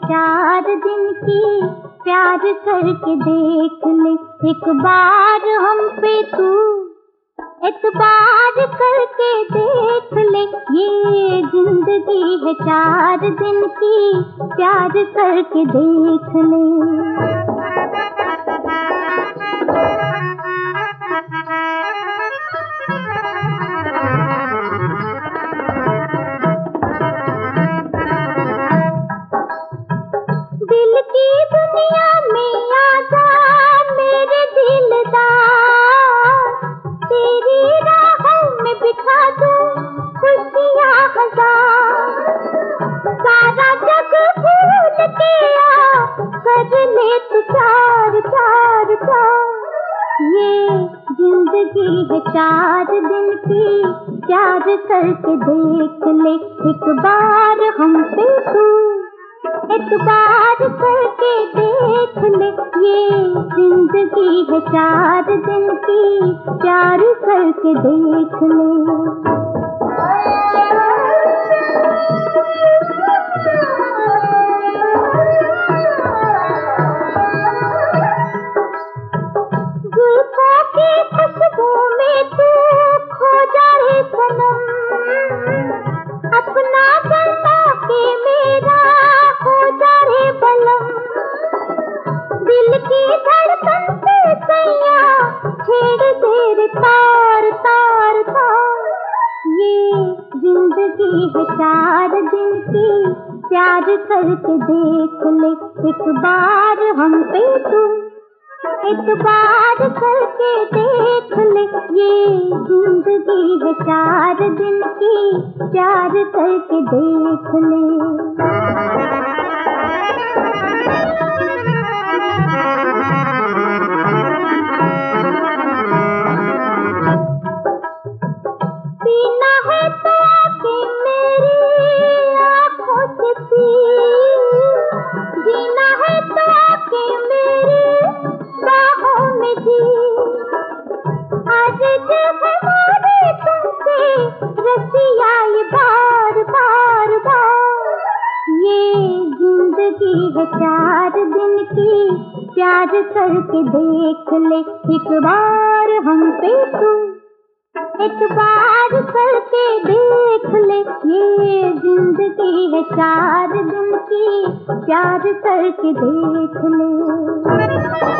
चार दिन की, प्यार करके देख ले एक बार हम पे तू, एतबार करके देख ले। ये जिंदगी है चार दिन की, प्यार करके देख ले। दिल की दुनिया में आजा मेरे दिलदार, तेरी राहों में बिठा दूं खुशियाँ हजार। सारा जग भूल के आ कर ले तू प्यार प्यार प्यार। ये जिंदगी है चार दिन की, प्यार करके देख ले एक बार हम पे तू, एतबार करके देख ले। ये जिंदगी है चार दिन की, प्यार करके देख ले। जुल्फों की खुशबू में तू खो जाए सनम, अपना बना के मेरा हो जाए बलम। दिल की धड़कन से सैया छेड़ दे रे तार तार तार। ये जिंदगी है चार दिन की, प्यार करके देख ले एक बार हम पे तू, एतबार करके देख ले। ये जिंदगी है चार दिन की, प्यार करके देख ले। पीना है तो आके मेरी आँखों से पी, जीना है तो आके मेरी बाहों में जी। आज जब हमारे तुमसे रसिया ये बार बार बार। ये जिंदगी है चार दिन की, प्यार करके देख ले एक बार हम पे तू, एतबार करके देख ले। ये जिंदगी है चार दिन की, प्यार करके देख ले।